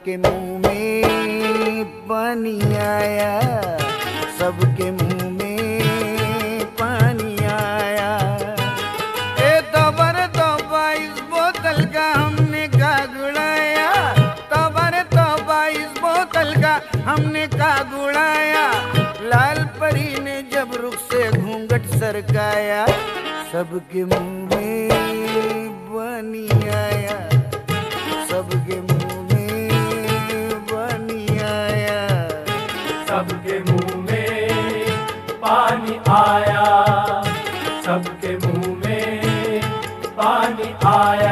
सबके मुंह में पानी आया, सबके मुंह में पानी आया। ए तोबर तोबा इस बोतल का हमने का गुड़ाया, तोबर तोबा इस बोतल का हमने का गुड़ाया। लाल परी ने जब रुख से घूंघट सरकाया, सबके मुंह में पानी आया, सबके मुंह में पानी आया, सबके मुंह में पानी आया, सबके मुंह में पानी आया।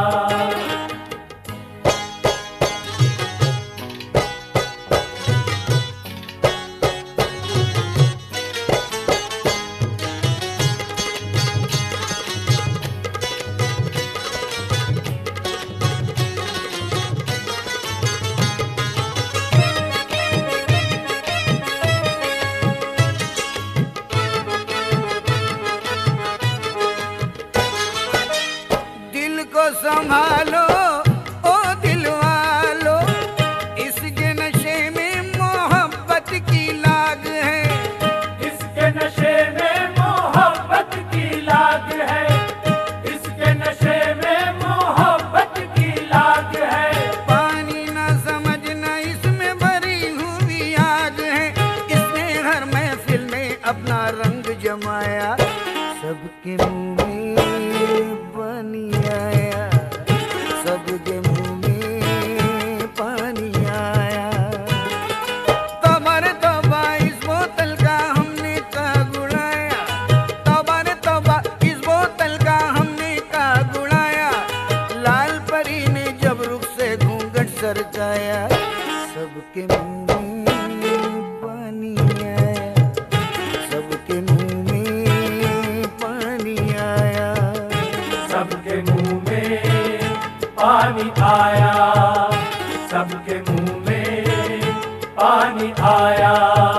संभालो ओ दिल वालो, इसके नशे में मोहब्बत की लाग है, इसके नशे में मोहब्बत की लाग है, इसके नशे में मोहब्बत की लाग है। पानी ना समझना इसमें भरी हुई आग है, इसने हर महफिल में अपना रंग जमाया। सबके मुंह में पानी आया, सबके मुंह में पानी आया। तोबर तोबा इस बोतल का हमने का गुड़ाया, तोबर तोबा इस बोतल का हमने का गुड़ाया। लाल परी ने जब रुख से घूंघट सरकाया, सबके मुंह में पानी आया, सबके मुंह में पानी आया, सबके मुंह में पानी आया, सबके मुंह में पानी आया।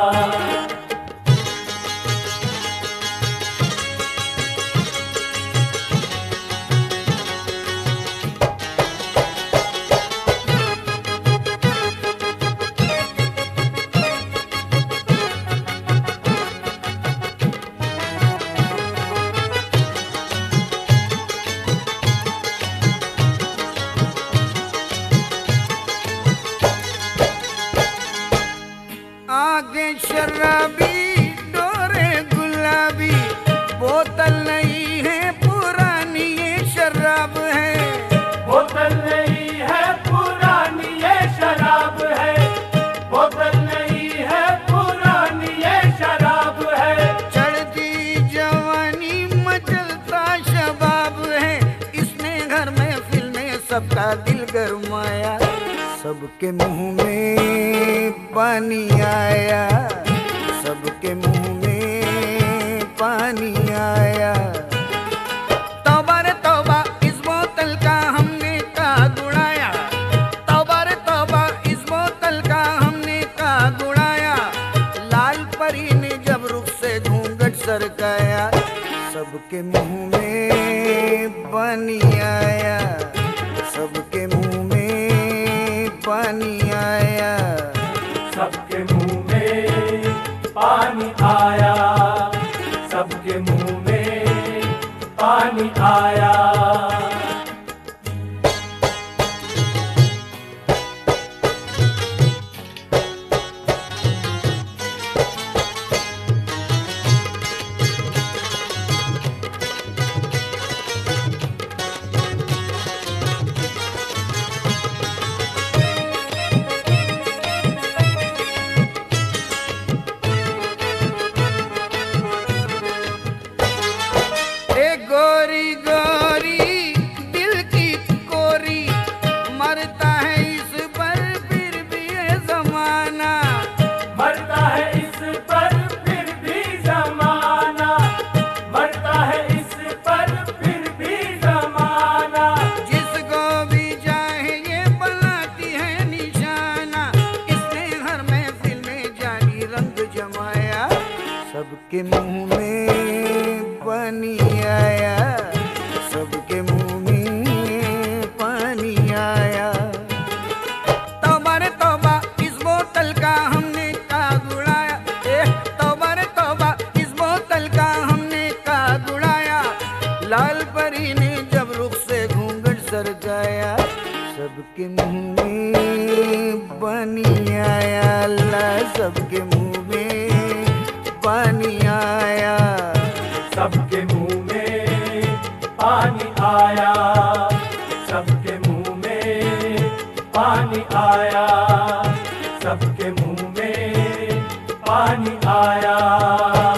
आगे शराबी डोरे गुलाबी, बोतल नहीं है पुरानी ये शराब है, बोतल नहीं है पुरानी ये शराब है, बोतल नहीं है पुरानी ये शराब है। चढ़ती जवानी मचलता शबाब है, इसने घर में फिल्म में सबका दिल गरमाया। सबके मुंह में पानी आया, सबके मुंह में पानी आया। तोबर तोबा इस बोतल का हमने का गुड़ाया, तोबर तोबा इस बोतल का हमने का गुड़ाया। लाल परी ने जब रुख से घूंघट सरकाया, सबके मुंह में पानी आया, सबके मुंह में पानी आया, सबके मुंह में पानी आया, सबके मुंह में पानी आया। गोरी गोरी दिल की कोरी, मरता है इस पर फिर भी ये जमाना, मरता है इस पर फिर भी जमाना, मरता है इस पर फिर भी जमाना। जिसको भी चाहे ये बनाती है निशाना, इसने हर महफिल में जानी रंग जमाया। सबके मुंह में पानी आया, सबके मुंह में पानी आया। तोबा सबके मुंह में पानी आया, अल्लाह सबके मुंह में पानी आया, सबके मुंह में पानी आया, सबके मुंह में पानी आया, सबके मुंह में पानी आया।